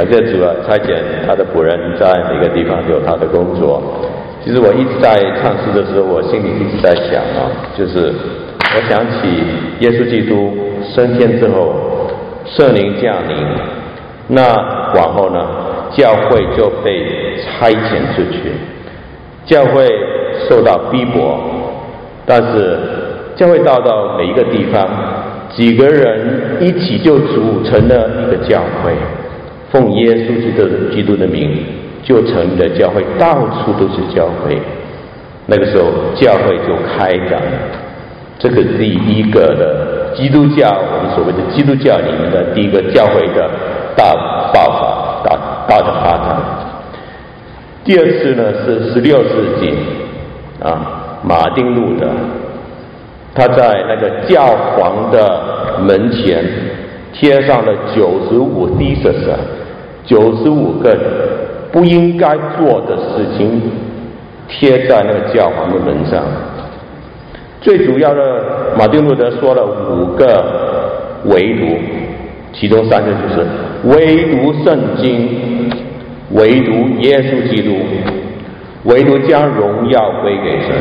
感谢主啊，差遣他的仆人在每个地方有他的工作。其实我一直在唱诗的时候，我心里一直在想啊，就是我想起耶稣基督升天之后，圣灵降临，那往后呢，教会就被差遣出去，教会受到逼迫，但是教会到每一个地方，几个人一起就组成了一个教会，奉耶稣基督的名，就成立了教会，到处都是教会。那个时候教会就开展了这个第一个的基督教，我们所谓的基督教里面的第一个教会的大爆发、大的发展。第二次呢是16世纪马丁路德，他在那个教皇的门前贴上了95 theses，95个不应该做的事情，贴在那个教皇的门上。最主要的，马丁路德说了5个唯独，其中3个就是唯独圣经，唯独耶稣基督，唯独将荣耀归给神。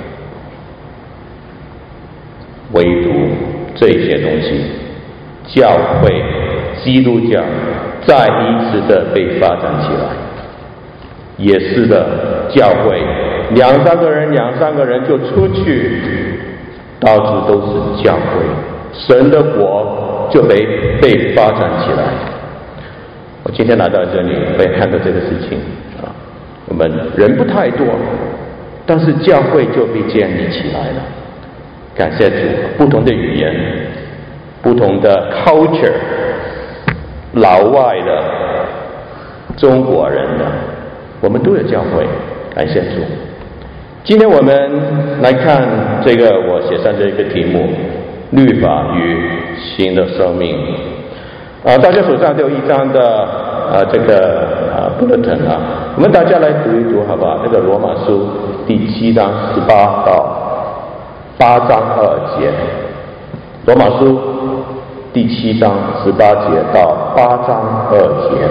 唯独这些东西，教会基督教再一次的被发展起来。也是的，教会2、3个人就出去，到处都是教会，神的国就被发展起来。我今天来到这里会看到这个事情我们人不太多，但是教会就被建立起来了。感谢主，不同的语言，不同的 culture， 老外的、中国人的，我们都有教会。感谢主。今天我们来看这个，我写上这个题目：律法与新的生命。大家手上都有一张的这个bulletin我们大家来读一读好吧？这个罗马书第7章18到8章2节，罗马书第7章18节到8章2节，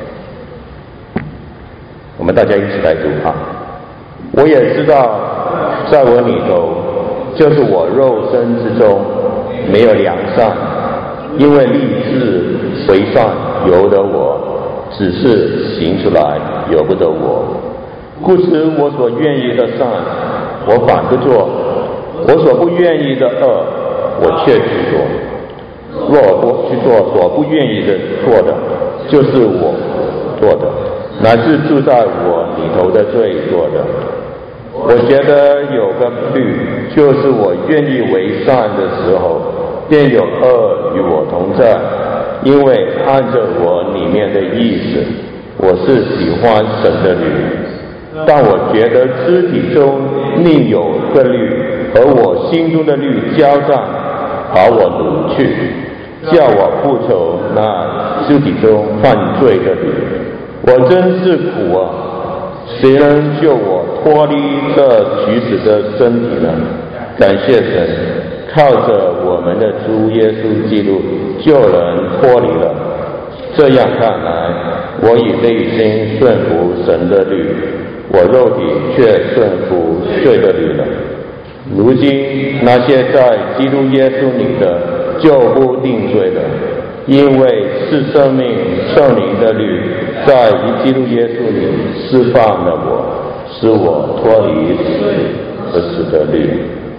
我们大家一起来读我也知道，在我里头，就是我肉身之中没有良善，因为立志为善由得我，只是行出来由不得我。故此我所愿意的善，我反不做；我所不愿意的恶，我却去做。若我去做所不愿意的做的，就是我做的，乃是住在我里头的罪做的。我觉得有个律，就是我愿意为善的时候，便有恶与我同在，因为按着我里面的意思，我是喜欢神的律，但我觉得肢体中另有个律和我心中的律交战，把我掳去，叫我复仇那肢体中犯罪的律。我真是苦谁能救我脱离这取死的身体呢？感谢神，靠着我们的主耶稣基督就能脱离了。这样看来，我以内心顺服神的律，我肉体却顺服罪的律了。如今那些在基督耶稣里的，就不定罪了，因为是生命圣灵的律在基督耶稣里释放了我，使我脱离死和死的律。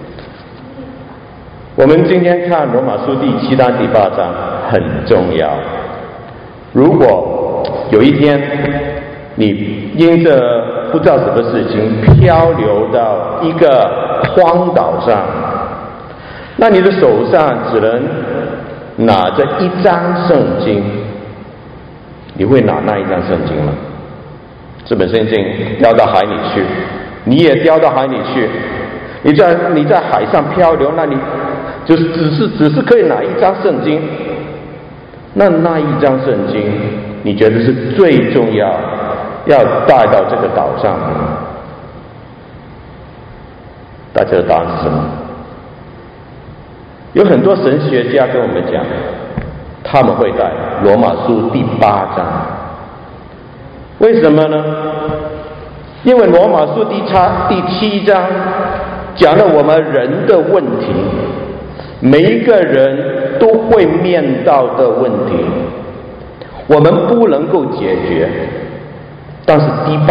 我们今天看罗马书第7章第8章很重要。如果有一天你因着不知道什么事情漂流到一个荒岛上，那你的手上只能拿着一张圣经，你会拿那一张圣经吗？这本圣经掉到海里去，你也掉到海里去，你在海上漂流，那你就只是可以拿一张圣经。那一张圣经，你觉得是最重要要带到这个岛上的吗？大家的答案是什么？有很多神学家跟我们讲，他们会带罗马书第8章， 为什么呢？因为罗马书第7章讲了我们人的问题，每一个人都会面到的问题，我们不能够解决。但是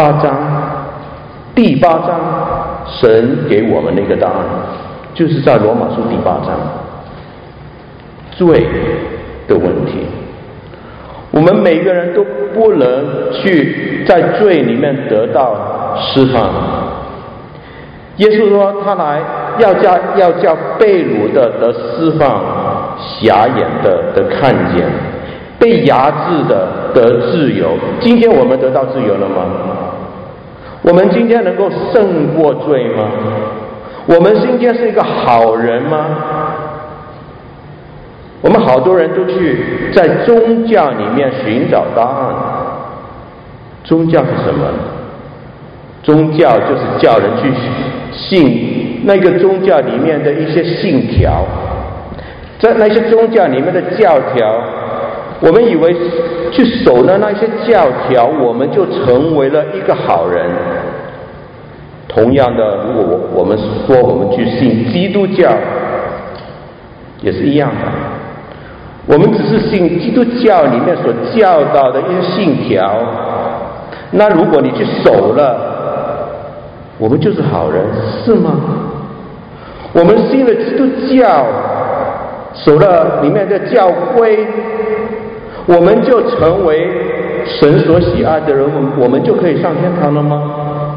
第八章神给我们那个答案，就是在罗马书第8章，罪的问题。我们每个人都不能去在罪里面得到释放。耶稣说他来要叫被掳的得释放，瞎眼的得看见，被压制的得自由。今天我们得到自由了吗？我们今天能够胜过罪吗？我们今天是一个好人吗？我们好多人都去在宗教里面寻找答案。宗教是什么？宗教就是叫人去信那个宗教里面的一些信条，在那些宗教里面的教条，我们以为去守了那些教条，我们就成为了一个好人。同样的，如果我们说我们去信基督教，也是一样的。我们只是信基督教里面所教导的一些信条，那如果你去守了，我们就是好人，是吗？我们信了基督教，守了里面的教规，我们就成为神所喜爱的人，我们就可以上天堂了吗？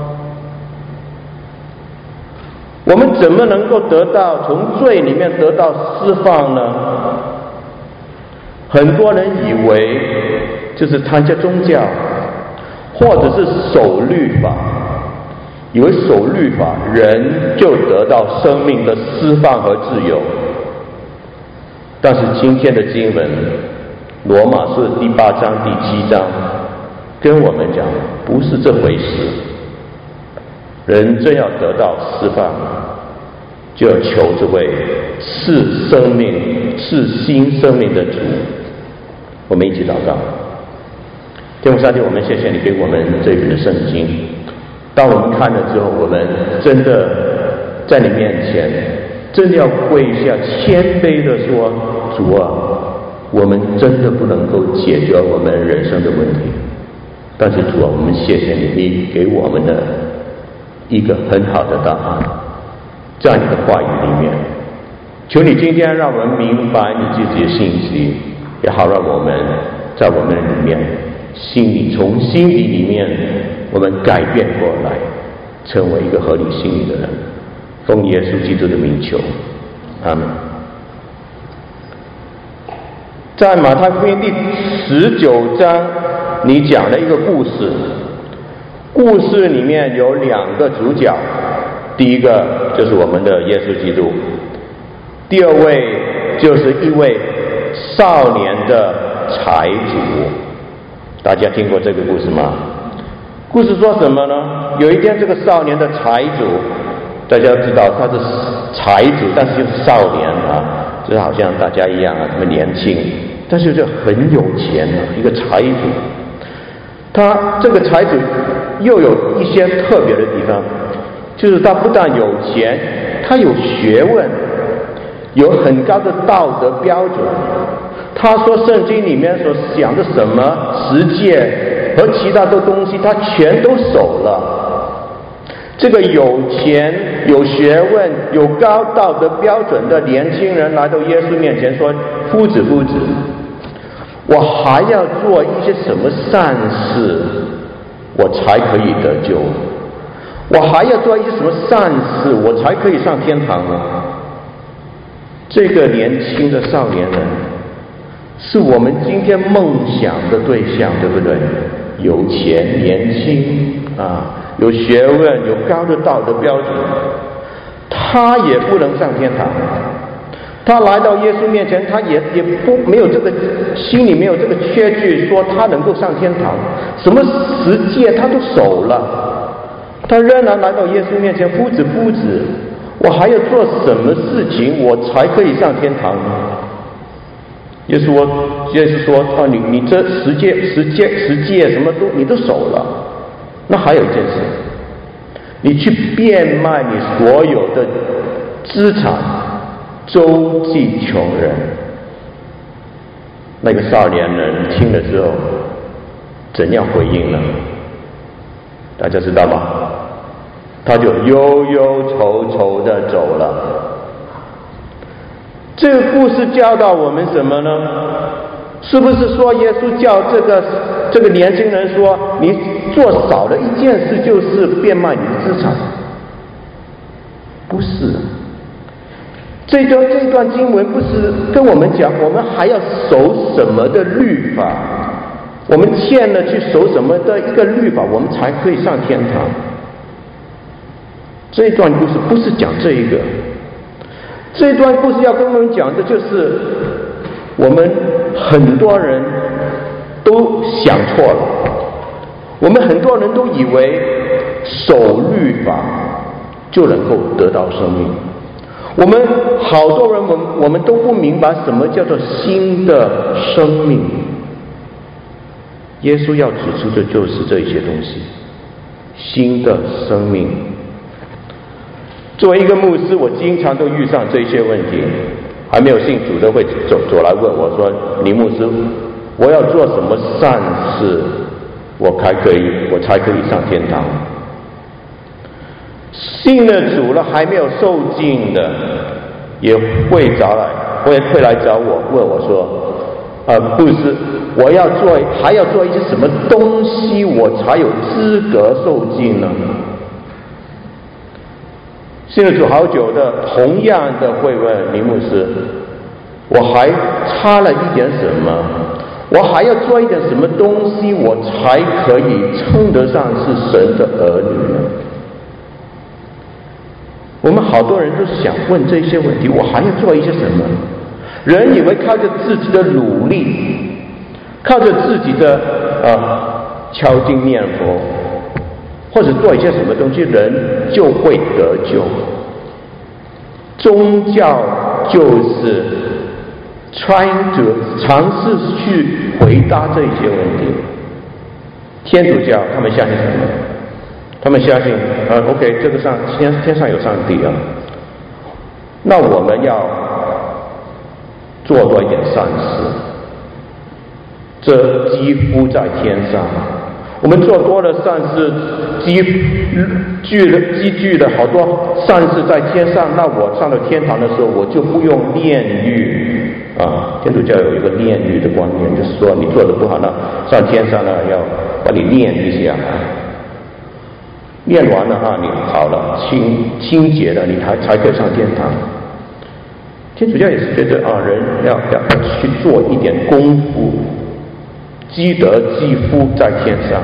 我们怎么能够得到从罪里面得到释放呢？很多人以为就是参加宗教，或者是守律法，以为守律法人就得到生命的释放和自由。但是今天的经文罗马书第8章第7章跟我们讲，不是这回事。人真要得到释放，就要求这位赐生命、赐新生命的主。我们一起祷告。天父上帝，我们谢谢你给我们这本的圣经。当我们看了之后，我们真的在你面前，真的要跪下，谦卑的说：主啊，我们真的不能够解决我们人生的问题。但是主啊，我们谢谢你，你给我们的一个很好的答案，在你的话语里面。求你今天让我们明白你自己的信息，也好让我们在我们里面从心底里面我们改变过来，成为一个合理心意的人。奉耶稣基督的名求，阿们。在马太福音第19章，你讲了一个故事，故事里面有2个主角，第一个就是我们的耶稣基督，第二位就是一位少年的财主。大家听过这个故事吗？故事说什么呢？有一天，这个少年的财主，大家知道他是财主，但是就是少年啊，就好像大家一样啊，这么年轻，但是就很有钱啊，一个财主。他这个财主又有一些特别的地方，就是他不但有钱，他有学问，有很高的道德标准。他说圣经里面所讲的什么十诫和其他的东西，他全都守了。这个有钱、有学问、有高道德标准的年轻人来到耶稣面前说：夫子，夫子，我还要做一些什么善事，我才可以得救？我还要做一些什么善事，我才可以上天堂呢？这个年轻的少年人是我们今天梦想的对象，对不对？有钱、年轻啊，有学问、有高的道德标准，他也不能上天堂。他来到耶稣面前，他也没有这个心里没有这个缺据，说他能够上天堂。什么十诫他都守了，他仍然来到耶稣面前：夫子，夫子，我还要做什么事情，我才可以上天堂呢？ 耶稣说啊，你这十诫什么你都守了，那还有一件事，你去变卖你所有的资产，周济穷人。那个少年人听了之后，怎样回应呢？大家知道吗？他就忧忧愁愁的走了。这个故事教导我们什么呢？是不是说耶稣叫这个年轻人说，你做少了一件事就是变卖你的资产？不是。这段经文不是跟我们讲我们还要守什么的律法，我们欠了去守什么的一个律法，我们才可以上天堂。这一段故事不是讲这一个，这一段故事要跟我们讲的就是我们很多人都想错了，我们很多人都以为守律法就能够得到生命。我们好多人我们都不明白什么叫做新的生命。耶稣要指出的就是这一些东西，新的生命。作为一个牧师，我经常都遇上这些问题，还没有信主的会走来问我说，林牧师，我要做什么善事我才可以上天堂？信了主了还没有受尽的，也会来找我，问我说，牧师，我还要做一些什么东西，我才有资格受尽呢？信了主好久的，同样的会问林牧师，我还差了一点什么？我还要做一点什么东西，我才可以称得上是神的儿女呢？我们好多人都想问这些问题，我还要做一些什么？人以为靠着自己的努力，靠着自己的敲经念佛，或者做一些什么东西，人就会得救。宗教就是尝试去回答这些问题。天主教他们相信什么？他们相信OK， 这个天上有上帝啊，那我们要做多一点善事，这几乎在天上。我们做多了善事，积聚了好多善事在天上，那我上了天堂的时候，我就不用炼狱啊。天主教有一个炼狱的观念，就是说你做的不好，那上天上呢要把你炼一下，炼完了你好了，清洁了，你才可以上天堂。天主教也是觉得人要去做一点功夫，积德积福在天上。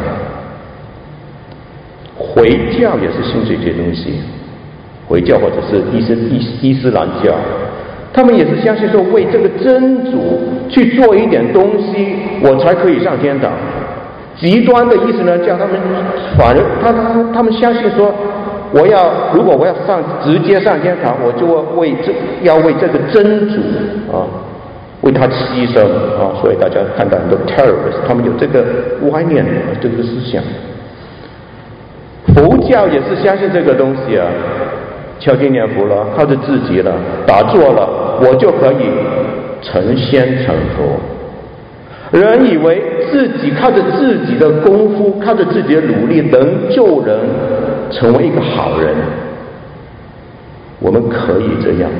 回教也是信这些东西，回教或者是伊斯兰教，他们也是相信说为这个真主去做一点东西，我才可以上天堂。极端的意思呢，叫他们反而他们相信说，如果我要直接上天堂，我就要为这个真主为他牺牲所以大家看到很多 terrorists， 他们有这个歪念这个思想。佛教也是相信这个东西敲经念佛了，靠着自己了，打坐了，我就可以成仙成佛。人以为自己靠着自己的功夫，靠着自己的努力能救人，成为一个好人。我们可以这样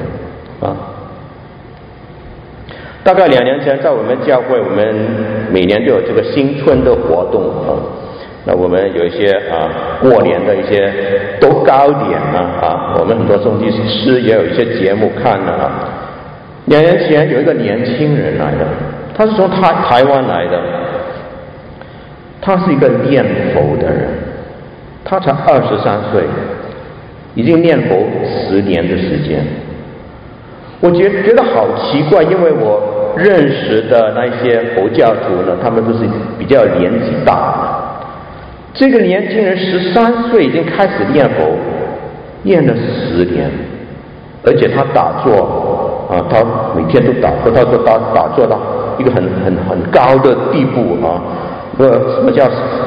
大概2年前，在我们教会，我们每年都有这个新春的活动那我们有一些过年的一些都糕点我们很多诵经师也有一些节目看了2年前有一个年轻人来的，他是从台湾来的，他是一个念佛的人，他才23岁，已经念佛10年的时间。我觉得好奇怪，因为我认识的那些佛教徒呢，他们都是比较年纪大的。这个年轻人13岁已经开始念佛，念了10年，而且他打坐他每天都打坐，他说打坐到一个很高的地步啊。什么叫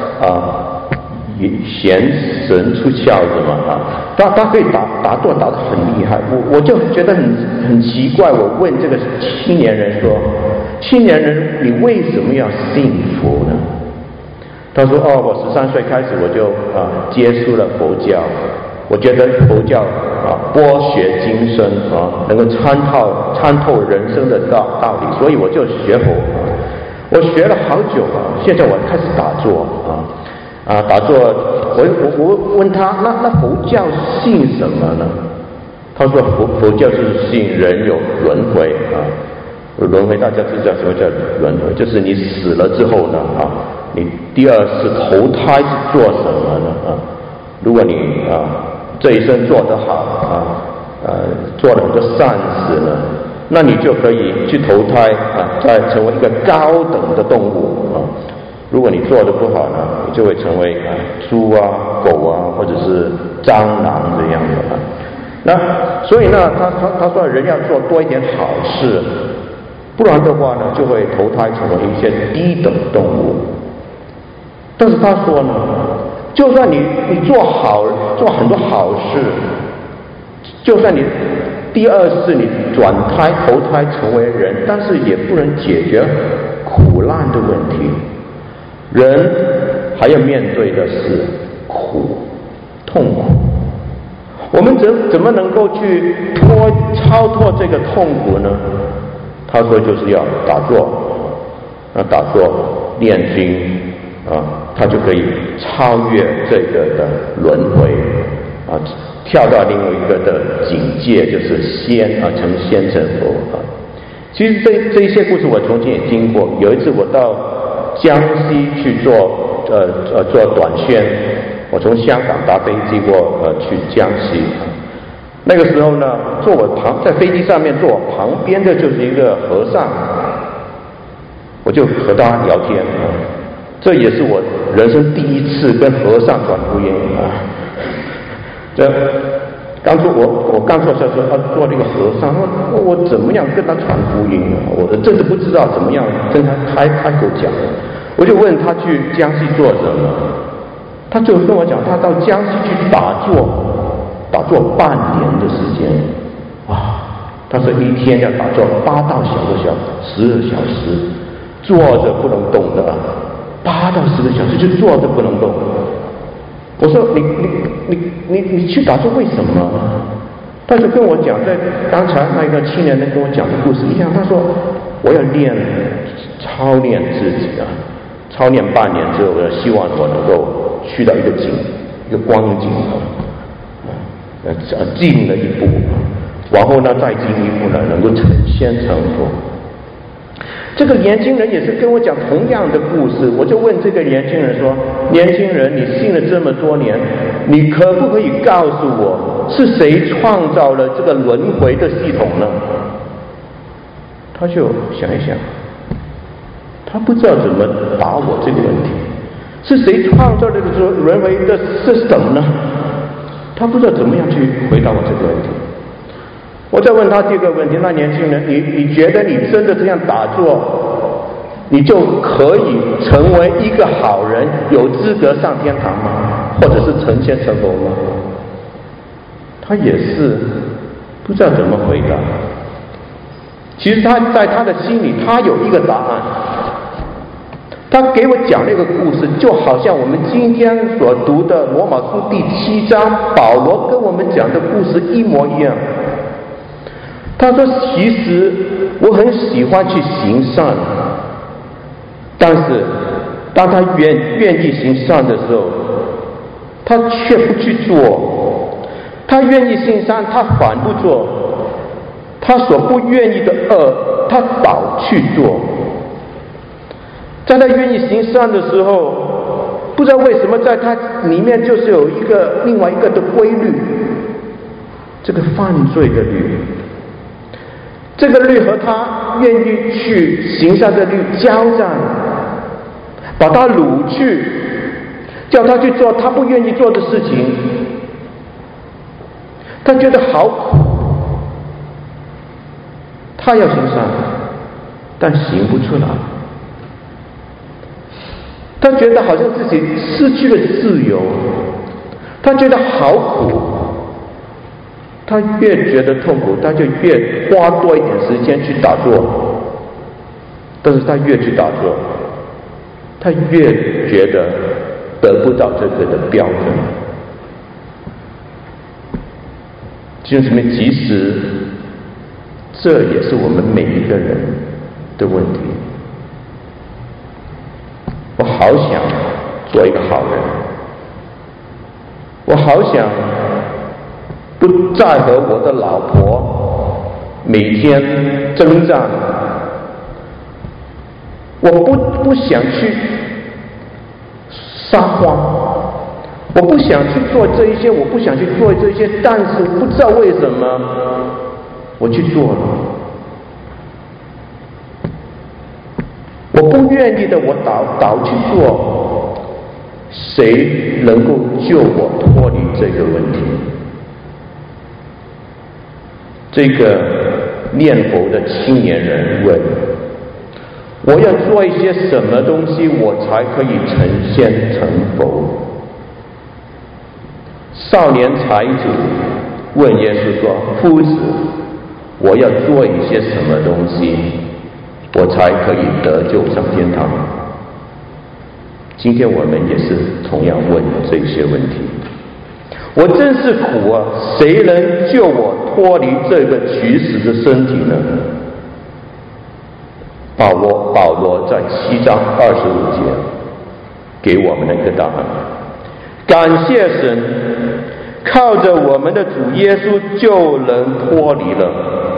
贤神出孝子嘛啊？他可以打坐打得很厉害，我就觉得很奇怪。我问这个青年人说：“青年人，你为什么要信佛呢？”他说：“我13岁开始我就接触了佛教，我觉得佛教博学精深能够参透人生的道理，所以我就学佛。我学了好久现在我开始打坐打坐。我问他，那佛教信什么呢？他说佛教是信人有轮回轮回大家知道什么叫轮回？就是你死了之后呢你第二次投胎是做什么呢如果你这一生做得好做了很多善事呢，那你就可以去投胎再成为一个高等的动物如果你做得不好呢，你就会成为猪狗或者是蟑螂这样的那所以呢，他说人要做多一点好事，不然的话呢，就会投胎成为一些低等动物。但是他说呢，就算你做很多好事，就算你第二次你转胎投胎成为人，但是也不能解决苦难的问题。人还要面对的是痛苦。我们怎么能够去超脱这个痛苦呢？他说就是要打坐念经他就可以超越这个的轮回跳到另外一个的境界，就是成仙成佛其实这一些故事我从前也经过。有一次我到江西去做短宣，我从香港搭飞机去江西。那个时候呢，在飞机上面坐我旁边的就是一个和尚，我就和他聊天这也是我人生第一次跟和尚传福音我刚说做这个和尚，我怎么样跟他传福音我真的不知道怎么样跟他开口讲。我就问他去江西做什么，他就跟我讲，他到江西去打坐半年的时间他说一天要打坐8到10个小时，12小时，坐着不能动的8到10个小时就坐着不能动。我说你去打坐为什么？他就跟我讲，在刚才那个青年人跟我讲的故事一样，他说我要操练自己操练半年之后，我希望我能够去到一个光景进了一步，然后呢再进一步呢能够成仙成佛。这个年轻人也是跟我讲同样的故事，我就问这个年轻人说：年轻人，你信了这么多年，你可不可以告诉我是谁创造了这个轮回的系统呢？他就想一想，他不知道怎么答我这个问题，是谁创造了这个轮回的system呢？他不知道怎么样去回答我这个问题。我再问他第二个问题，那年轻人，你觉得你真的这样打坐，你就可以成为一个好人，有资格上天堂吗？或者是成仙成佛吗？他也是不知道怎么回答。其实他在他的心里，他有一个答案。他给我讲那个故事，就好像我们今天所读的罗马书第7章，保罗跟我们讲的故事一模一样。他说其实我很喜欢去行善，但是当他愿意行善的时候，他却不去做。他愿意行善，他反不做。他所不愿意的恶，他倒去做。在他愿意行善的时候，不知道为什么在他里面就是有另外一个的规律，这个犯罪的律。这个律和他愿意去行善的律交战，把他掳去，叫他去做他不愿意做的事情。他觉得好苦，他要行善， 但行不出来。他觉得好像自己失去了自由，他觉得好苦，他越觉得痛苦，他就越花多一点时间去打坐。但是他越去打坐，他越觉得得不到这个的标准。弟兄姊妹，即使这也是我们每一个人的问题。我好想做一个好人，我好想不再和我的老婆每天征战，我不想去撒谎，我不想去做这一些，我不想去做这些，但是不知道为什么我去做了。我不愿意的，我倒去做，谁能够救我脱离这个问题？这个念佛的青年人问：我要做一些什么东西，我才可以成仙成佛？少年财主问耶稣说：夫子，我要做一些什么东西，我才可以得救上天堂？今天我们也是同样问这些问题。我真是苦啊，谁能救我脱离这个取死的身体呢？保罗在7章25节给我们的一个答案。感谢神，靠着我们的主耶稣就能脱离了。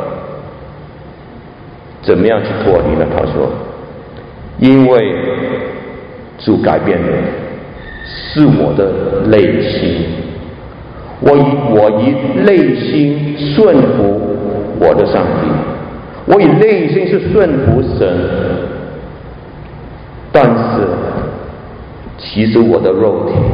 怎么样去脱离呢？他说，因为主改变的是我的内心，我以内心顺服我的上帝，我以内心是顺服神，但是其实我的肉体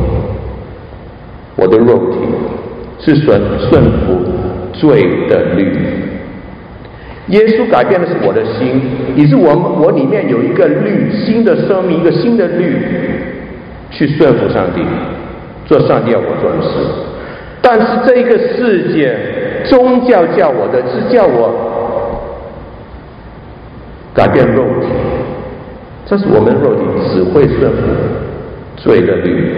是顺服罪的律。耶稣改变的是我的心，以致我里面有一个律，新的生命，一个新的律，去顺服上帝，做上帝要我做的事。但是这个世界宗教叫我的是叫我改变肉体，这是我们肉体只会顺服罪的律。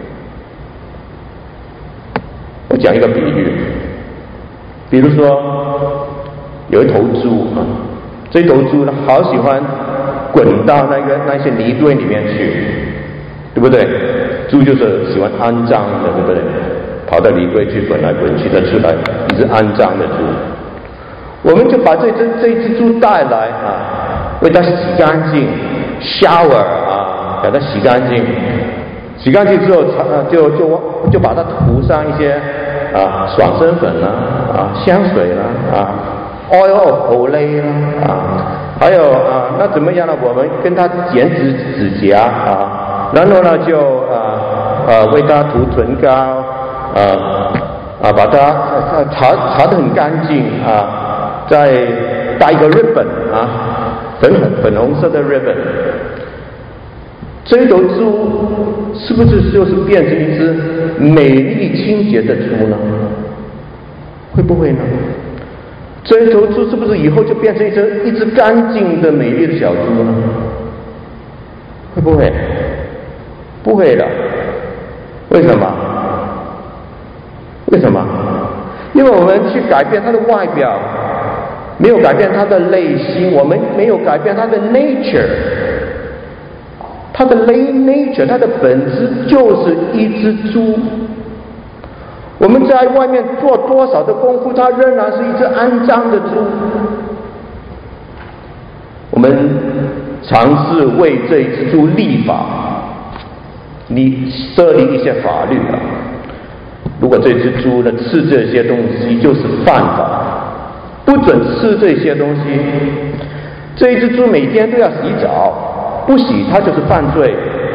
我讲一个比喻，比如说有一头猪啊，这头猪呢好喜欢滚到那些泥堆里面去，对不对？猪就是喜欢肮脏的，对不对？跑到泥堆去滚来滚去的，出来一只肮脏的猪。我们就把这只猪带来啊，为它洗干净 ，shower 啊，把它洗干净。洗干净之后，就把它涂上一些爽身粉啦，香水啦，oil of Olay 啦，还有那怎么样呢？我们跟它剪指甲然后呢就为它涂唇膏把它擦得很干净再带一个 ribbon 粉红色的 ribbon。这头猪是不是就是变成一只美丽清洁的猪呢？会不会呢？这头猪是不是以后就变成一只干净的美丽的小猪呢？会不会？不会的。为什么？为什么？因为我们去改变它的外表，没有改变它的内心，我们没有改变它的 nature。它的 nature， 它的本质就是一只猪。我们在外面做多少的功夫，它仍然是一只肮脏的猪。我们尝试为这一只猪立法，设立一些法律如果这只猪呢吃这些东西就是犯法，不准吃这些东西。这一只猪每天都要洗澡。不洗它就是犯罪。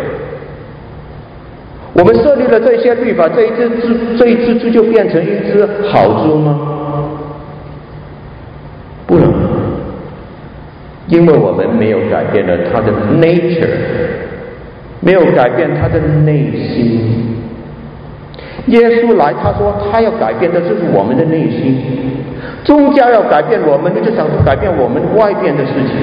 我们设立了这些律法，这一只猪就变成一只好猪吗？不能。 因为我们没有改变了他的 nature， 没有改变他的内心。耶稣来，他说他要改变的就是我们的内心。宗教要改变我们，就想改变我们外边的事情。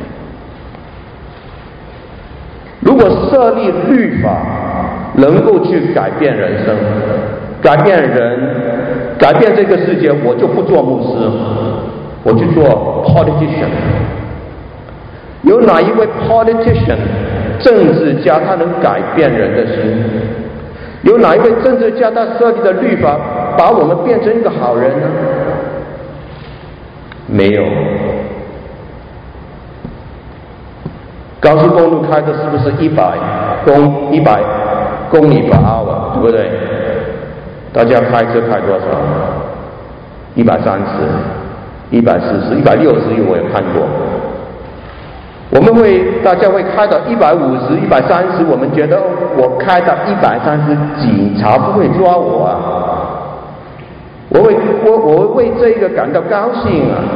如果设立律法能够去改变人生、改变人、改变这个世界，我就不做牧师，我去做 politician。有哪一位 politician 政治家他能改变人的心？有哪一位政治家他设立的律法把我们变成一个好人呢？没有。高速公路开的是不是100公里/hour， 对不对？大家开车开多少？130、140、160，我也看过。大家会开到150、130，我们觉得我开到130，警察不会抓我啊！我会为这个感到高兴啊！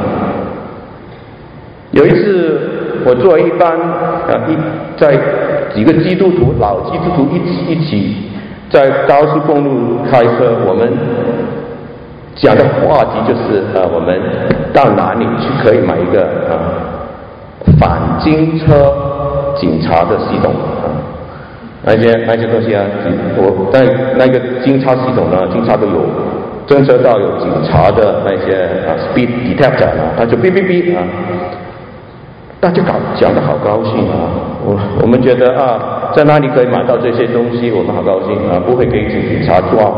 有一次，我坐一班在几个基督徒老基督徒一起在高速公路开车，我们讲的话题就是我们到哪里去可以买一个反惊车警察的系统那些东西啊，我在那个警察系统呢，警察都有侦测到有警察的那些speed detector 他就哔哔哔大家讲得好高兴我们觉得在哪里可以买到这些东西，我们好高兴不会给警察抓。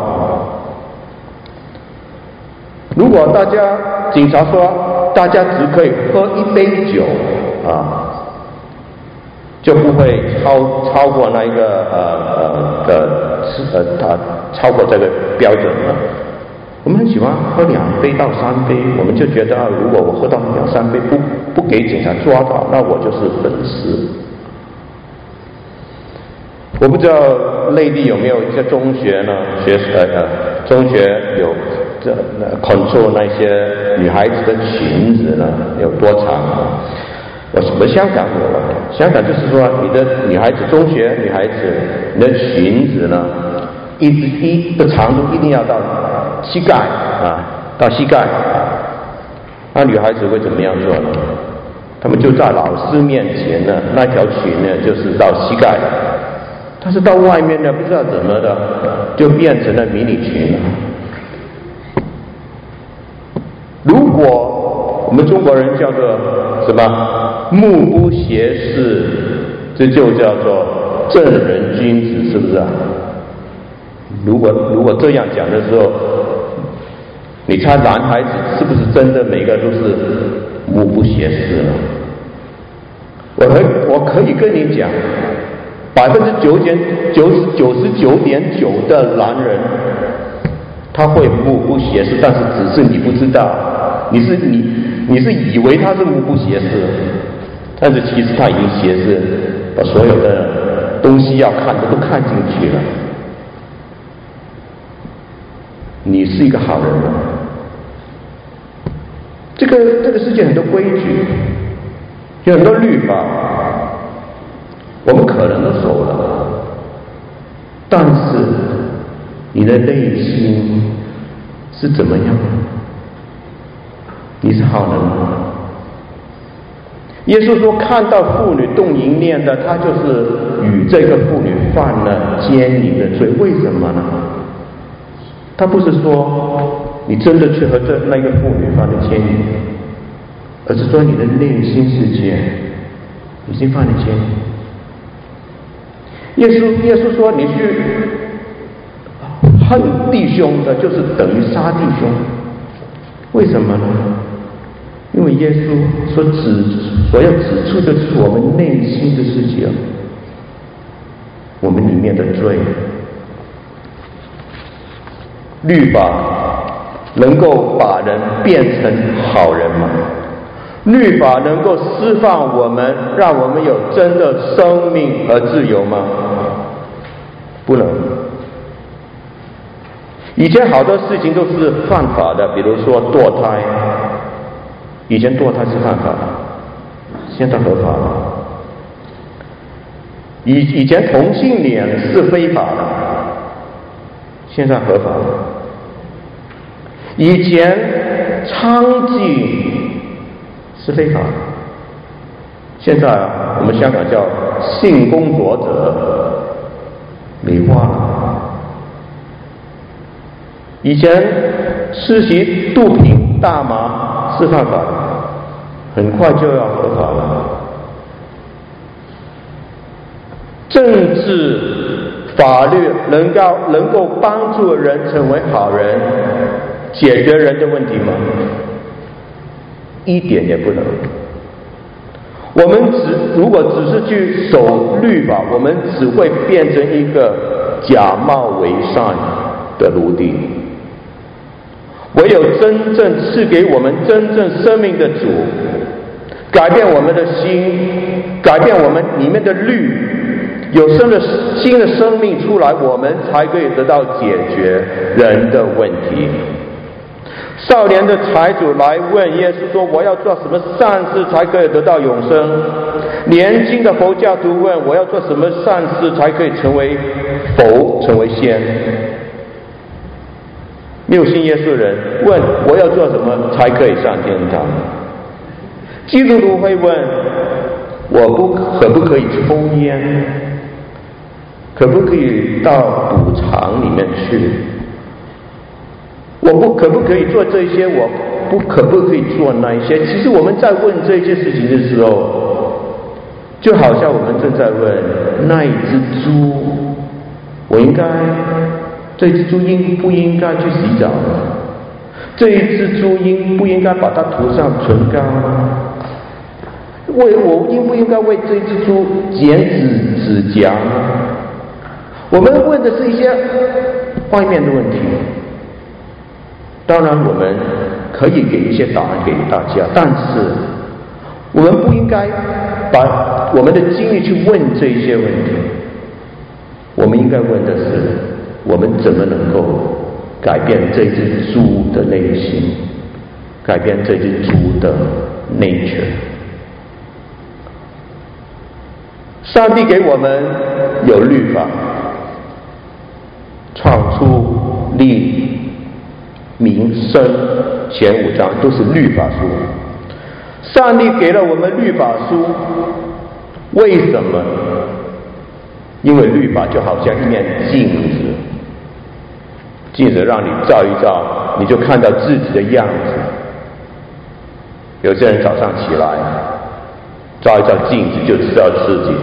如果警察说大家只可以喝1杯酒就不会超过那一个超过这个标准了。我们很喜欢喝2杯到3杯，我们就觉得如果我喝到2、3杯不给警察抓到，那我就是粉丝。我不知道内地有没有一些中学呢？中学有control 那些女孩子的裙子呢有多长我香港有香港就是说你的女孩子中学女孩子你的裙子呢一的长度一定要到膝盖到膝盖那女孩子会怎么样做呢？他们就在老师面前呢那条裙呢就是到膝盖了，但是到外面呢不知道怎么的就变成了迷你裙了。如果我们中国人叫做什么目不斜视，这就叫做正人君子，是不是如果这样讲的时候，你猜男孩子是不是真的每个都是目不斜视了？我可以跟你讲，99.9% 的男人他会目不斜视，但是只是你不知道，你是以为他是目不斜视，但是其实他已经斜视，把所有的东西要看的都看进去了。你是一个好人吗？这个世界很多规矩，有很多律法，我们可能都守了，但是你的内心是怎么样？你是好人吗？耶稣说，看到妇女动淫念的，他就是与这个妇女犯了奸淫的罪。为什么呢？他不是说你真的去和那个妇女犯了奸淫，而是说你的内心世界已经犯了奸淫。耶稣说，你去恨弟兄的，就是等于杀弟兄。为什么呢？因为耶稣所要指出的是我们内心的世界，我们里面的罪。律法能够把人变成好人吗？律法能够释放我们，让我们有真的生命和自由吗？不能。以前好多事情都是犯法的，比如说堕胎，以前堕胎是犯法的， 现在合法了。以前同性恋是非法的，现在合法了。以前娼妓是非法的，现在我们香港叫性工作者美化了。以前施袭毒品大麻是犯法的，很快就要合法了。政治法律能够帮助人成为好人，解决人的问题吗？一点也不能。我们如果只是去守律法，我们只会变成一个假冒伪善的奴隶。唯有真正赐给我们真正生命的主，改变我们的心，改变我们里面的律，有新的生命出来，我们才可以得到解决人的问题。少年的财主来问耶稣说：“我要做什么善事才可以得到永生？”年轻的佛教徒问：“我要做什么善事才可以成为佛，成为仙？”没有信耶稣的人问：“我要做什么才可以上天堂？”基督徒会问：“可不可以抽烟？可不可以到赌场里面去？可不可以做这些？可不可以做那一些？”其实我们在问这些事情的时候，就好像我们正在问那一只猪，这只猪应不应该去洗澡呢？这一只猪应不应该把它涂上唇膏呢？我应不应该为这只猪剪指甲呢？我们问的是一些外面的问题。当然我们可以给一些答案给大家，但是我们不应该把我们的精力去问这些问题。我们应该问的是，我们怎么能够改变这只猪的内心，改变这只猪的nature。上帝给我们有律法，创出立民生前5章都是律法书。上帝给了我们律法书，为什么？因为律法就好像一面镜子，镜子让你照一照，你就看到自己的样子。有些人早上起来照一照镜子，就知道自己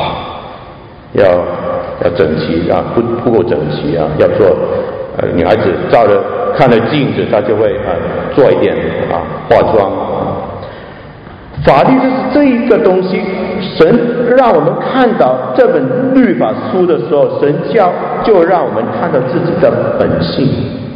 要整齐啊，不够整齐啊，要做女孩子看了镜子，她就会做一点化妆。法律就是这一个东西，神让我们看到这本律法书的时候，神就让我们看到自己的本性，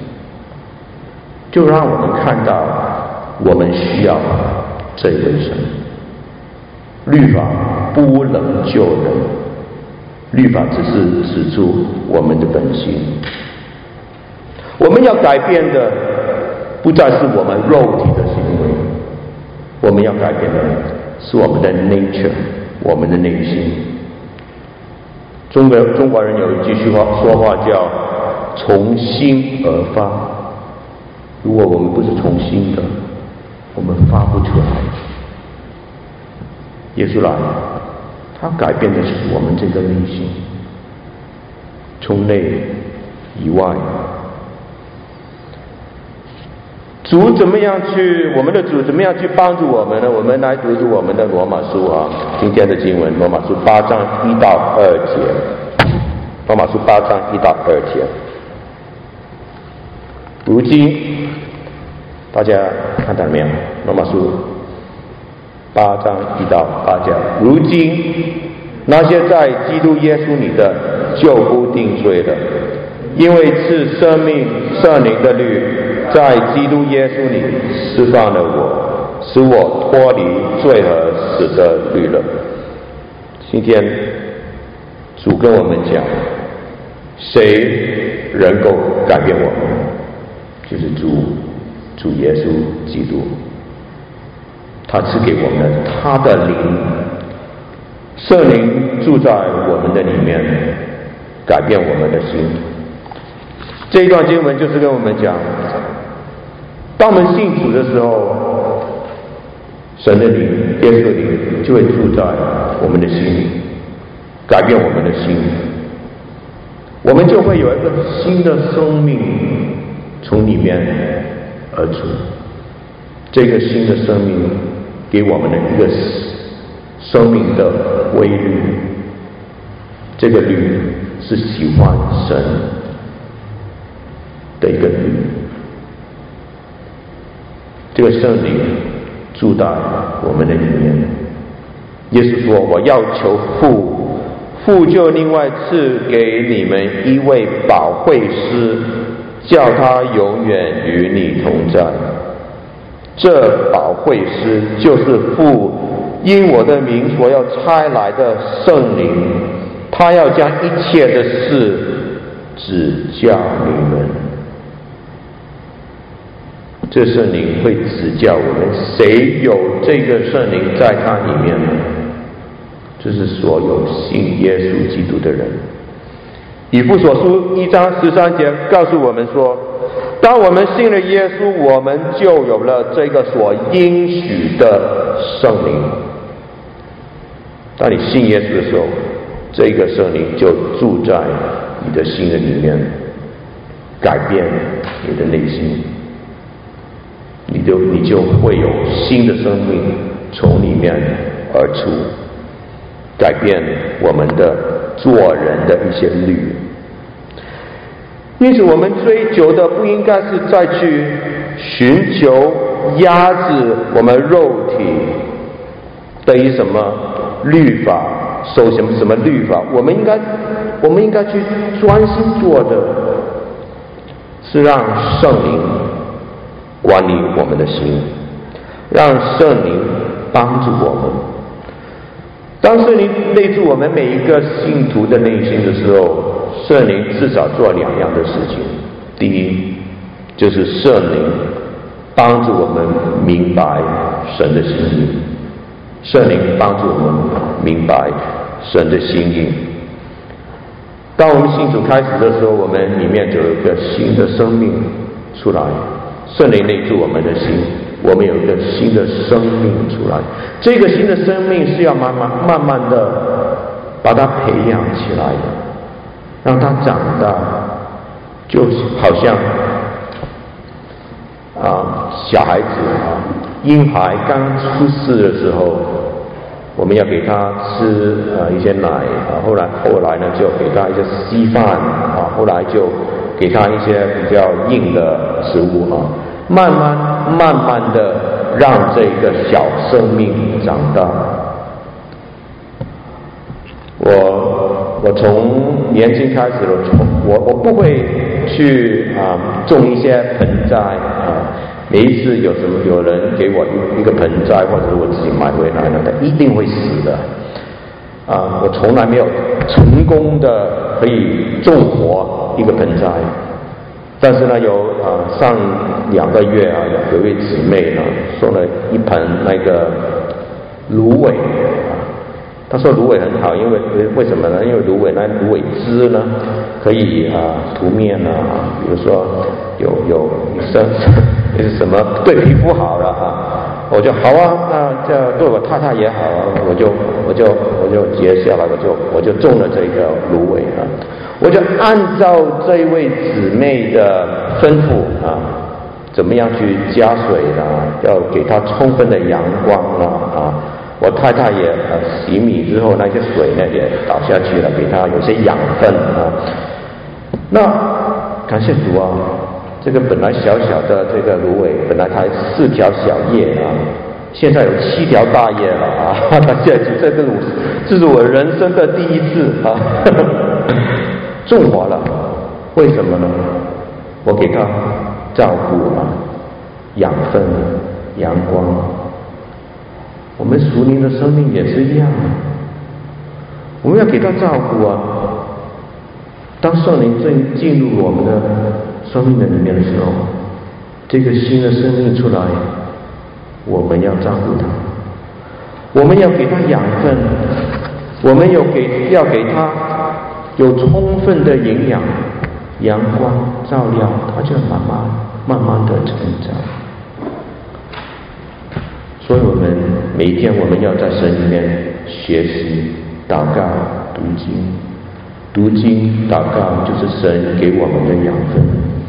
就让我们看到我们需要这位神。律法不能救人，律法只是指出我们的本性。我们要改变的不再是我们肉体的行为，我们要改变的是我们的 nature， 我们的内心。中国人有一句说话叫从心而发，如果我们不是从心的，我们发不出来。耶稣来，他改变的是我们这个内心，从内以外。我们的主怎么样去帮助我们呢？我们来读读我们的罗马书今天的经文，罗马书8章1到2节。罗马书8章1到2节。如今，大家看到没有？罗马书8章1到8节。如今，那些在基督耶稣里的，就不定罪了，因为是生命圣灵的律在基督耶稣里释放了我，使我脱离罪和死的律了。今天主跟我们讲，谁能够改变我们？就是主耶稣基督。 他赐给我们他的灵，圣灵住在我们的里面，改变我们的心。这一段经文就是跟我们讲，当我们信主的时候，神的灵、耶稣的灵就会住在我们的心里，改变我们的心，我们就会有一个新的生命从里面而出。这个新的生命给我们的一个生命的规律，这个律是喜欢神的一个律。这个圣灵住在我们的里面。耶稣说：“我要求父，父就另外赐给你们一位保惠师，叫他永远与你同在。这保惠师就是父因我的名所要差来的圣灵，他要将一切的事指教你们。”这圣灵会指教我们，谁有这个圣灵在他里面呢？就是所有信耶稣基督的人。以弗所书1章13节告诉我们说，当我们信了耶稣，我们就有了这个所应许的圣灵。当你信耶稣的时候，这个圣灵就住在你的心的里面，改变你的内心，你就会有新的生命从里面而出，改变我们的做人的一些律。因此我们追求的不应该是再去寻求压制我们肉体的一什么律法，守什么律法。我们应该去专心做的是让圣灵管理我们的心，让圣灵帮助我们。当圣灵内住我们每一个信徒的内心的时候，圣灵至少做2样的事情。第一，就是圣灵帮助我们明白神的心意，圣灵帮助我们明白神的心意。当我们信主开始的时候，我们里面就有一个新的生命出来，圣灵内住我们的心，我们有一个新的生命出来。这个新的生命是要慢慢的把它培养起来的，让它长大，就好像小孩子婴孩刚出世的时候，我们要给他吃一些奶后来呢就给他一些稀饭后来就给他一些比较硬的食物慢慢的让这个小生命长大。我从年轻开始我不会去种一些盆栽每一次有人给我一个盆栽，或者是我自己买回来了，它一定会死的我从来没有成功的可以种活一个盆栽。但是呢，上2个月有一位姊妹呢送了一盆那个芦苇她说芦苇很好，因为为什么呢？因为芦苇枝呢可以涂面比如说有什么对皮肤好了我就好那这对我太太也好我就结下来，我就种了这个芦苇我就按照这位姊妹的吩咐怎么样去加水要给它充分的阳光我太太也洗米之后，那些水呢也倒下去了，给它有些养分那感谢主这个本来小小的这个芦苇，本来才4条小叶现在有7条大叶了这是我人生的第一次种活了。为什么呢？我给它照顾养分阳光。我们属灵的生命也是一样我们要给他照顾当圣灵正进入我们的生命的里面的时候，这个新的生命出来， 我们要照顾他，我们要给他养分，我们要给他有充分的营养、阳光照料，他就慢慢的成长。所以我们每一天我们要在神里面学习祷告、读经祷告，就是神给我们的养分。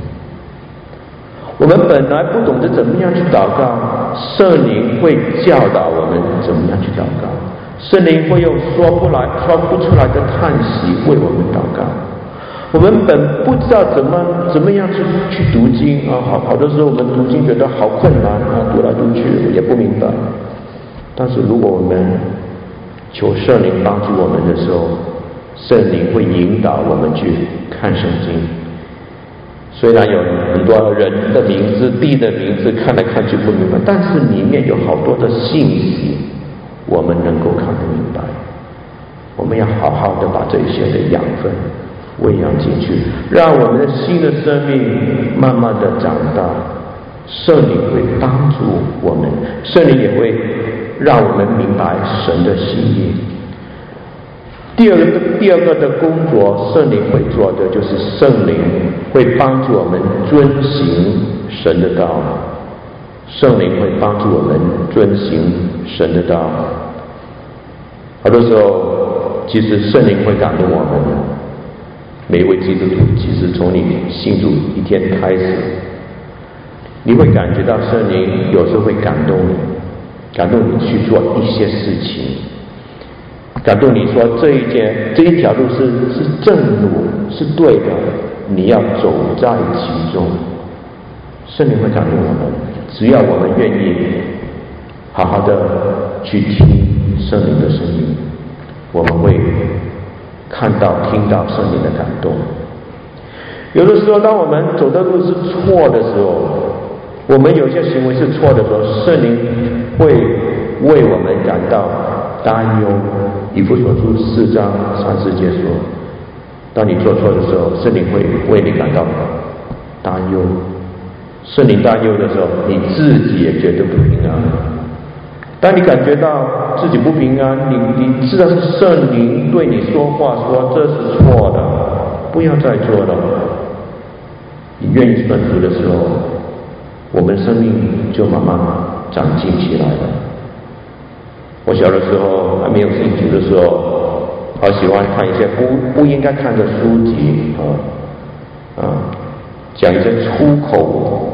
我们本来不懂得怎么样去祷告，圣灵会教导我们怎么样去祷告，圣灵会用说不出来的叹息为我们祷告。我们本不知道怎么样去读经啊，好多时候我们读经觉得好困难啊，读来读去也不明白。但是如果我们求圣灵帮助我们的时候，圣灵会引导我们去看圣经。虽然有很多人的名字、地的名字看来看去不明白，但是里面有好多的信息，我们能够看得明白。我们要好好的把这些的养分喂养进去，让我们的新的生命慢慢的长大。圣灵会帮助我们，圣灵也会让我们明白神的心意。第二个的工作，圣灵会做的就是圣灵会帮助我们遵行神的道。圣灵会帮助我们遵行神的道。好多时候，其实圣灵会感动我们的。每一位基督徒，其实从你信主一天开始，你会感觉到圣灵有时候会感动你去做一些事情，感动你说这一条路是正路，是对的，你要走在其中。圣灵会感动我们，只要我们愿意好好的去听圣灵的声音，我们会看到听到圣灵的感动。有的时候当我们走的路是错的时候，我们有些行为是错的时候，圣灵会为我们感到担忧。以弗所书4章30节说，当你做错的时候，圣灵会为你感到担忧。圣灵担忧的时候，你自己也觉得不平安。当你感觉到自己不平安，你知道是圣灵对你说话，说这是错的，不要再做了。你愿意顺服的时候，我们生命就慢慢长进起来了。我小的时候还没有信主的时候，好喜欢看一些不应该看的书籍讲一些粗口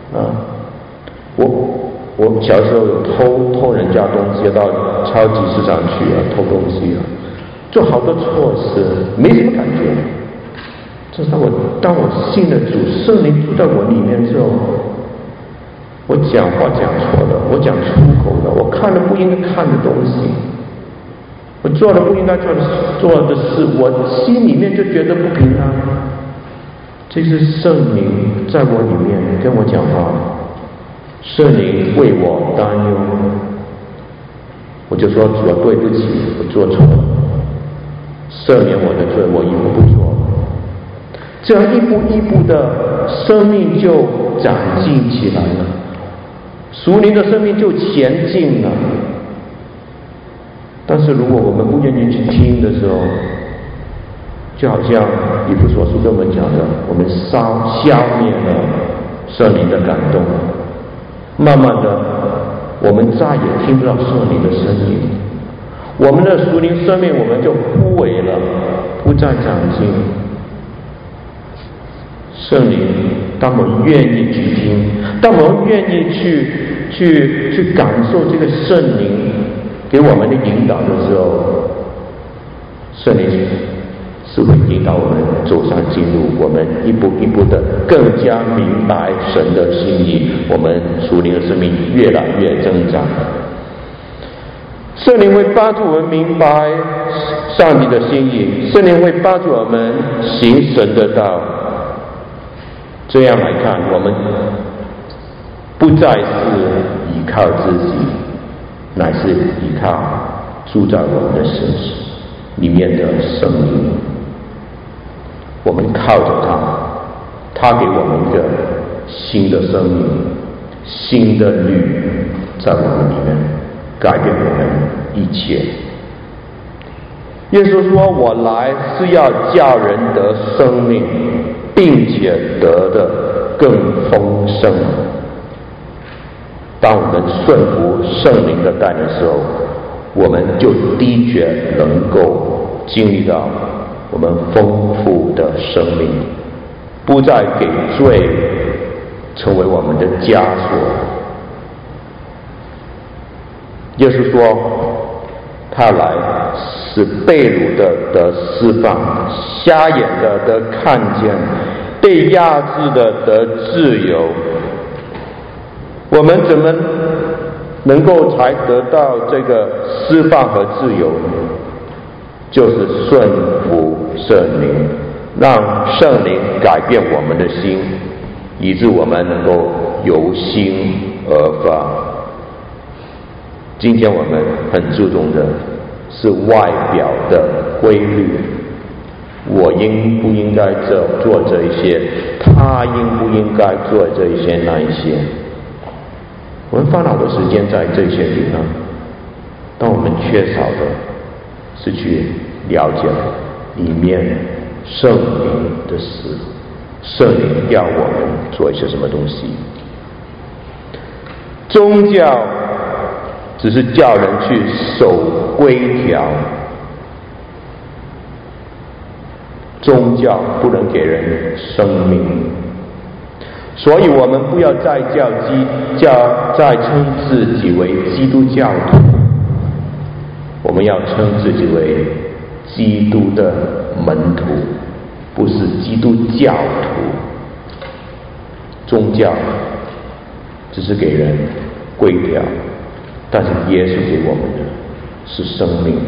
我小时候有偷人家东西，到超级市场去偷东西做好多错事，没什么感觉。这是当我信了主，圣灵住在我里面之后，我讲话讲错了，我讲粗口了，我看了不应该看的东西，我做了不应该做的事，我心里面就觉得不平安。这是圣灵在我里面跟我讲话，圣灵为我担忧，我就说主啊，对不起，我做错了，赦免我的罪，我以后不做了。这样一步一步的生命就长进起来了，属灵的生命就前进了。但是如果我们不愿意去听的时候，就好像以弗所书跟我们讲的，我们消灭了圣灵的感动，慢慢的我们再也听不到圣灵的声音，我们的属灵生命我们就枯萎了，不再长进。圣灵当我们愿意去听，当我们愿意去感受这个圣灵给我们的引导的时候，圣灵是会引导我们走上进入，我们一步一步的更加明白神的心意，我们属灵的生命越来越增长。圣灵会帮助我们明白上帝的心意，圣灵会帮助我们行神的道。这样来看，我们不再是依靠自己，乃是依靠住在我们的身里面的圣灵。我们靠着他给我们一个新的生命，新的律， 在我们里面改变我们一切。耶稣说：“我来是要叫人得生命，并且得的更丰盛。”当我们顺服圣灵的带领的时候，我们就的确能够经历到我们丰富的生命，不再给罪成为我们的枷锁。耶稣说，他来使被掳的得释放，瞎眼的得看见，被压制的得自由。我们怎么能够才得到这个释放和自由呢？就是顺服圣灵，让圣灵改变我们的心，以致我们能够由心而发。今天我们很注重的是外表的规律，我应不应该做这一些，他应不应该做这一些那一些。我们花了好多时间在这些地方，但我们缺少的是去了解里面圣灵的事，圣灵要我们做一些什么东西。宗教只是叫人去守规条，宗教不能给人生命。所以我们不要再再称自己为基督教徒，我们要称自己为基督的门徒，不是基督教徒。宗教只是给人规条，但是耶稣给我们的是生命。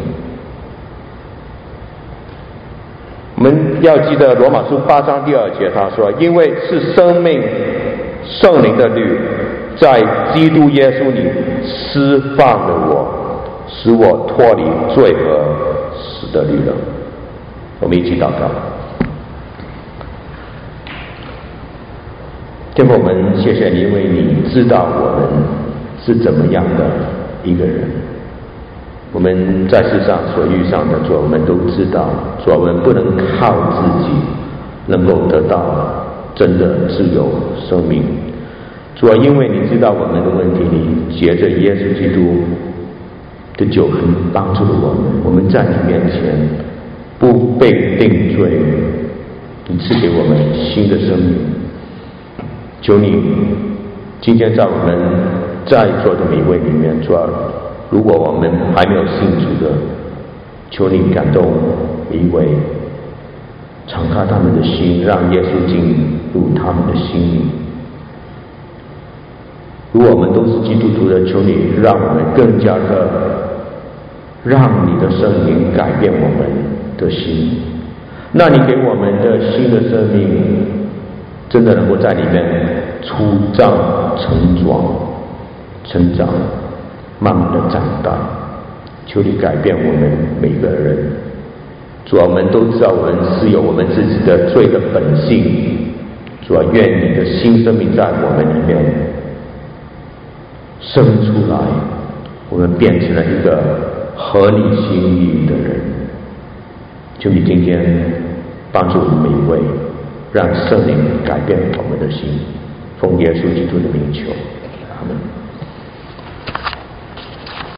我们要记得罗马书8章第2节，他说：“因为是生命圣灵的律，在基督耶稣里释放了我，使我脱离罪和死的律了。”我们一起祷告。天父，我们谢谢你，因为你知道我们是怎么样的一个人。我们在世上所遇上的主，我们都知道，主，我们不能靠自己能够得到真的自由生命。主啊，因为你知道我们的问题，你借着耶稣基督的救恩帮助了我们，我们在你面前不被定罪，你赐给我们新的生命。求你今天在我们在座的每一位里面，主啊，如果我们还没有信主的，求你感动每一位，敞开他们的心，让耶稣进入他们的心里。如果我们都是基督徒的，求你让我们更加的让你的圣灵改变我们的心，那你给我们的新的生命真的能够在里面出长成长，慢慢的长大。求你改变我们每个人。主啊，我们都知道我们是有我们自己的罪的本性。主啊，愿你的新生命在我们里面生出来，我们变成了一个合你心意的人。求你今天帮助我们每一位，让圣灵改变我们的心。奉耶稣基督的名求，阿们。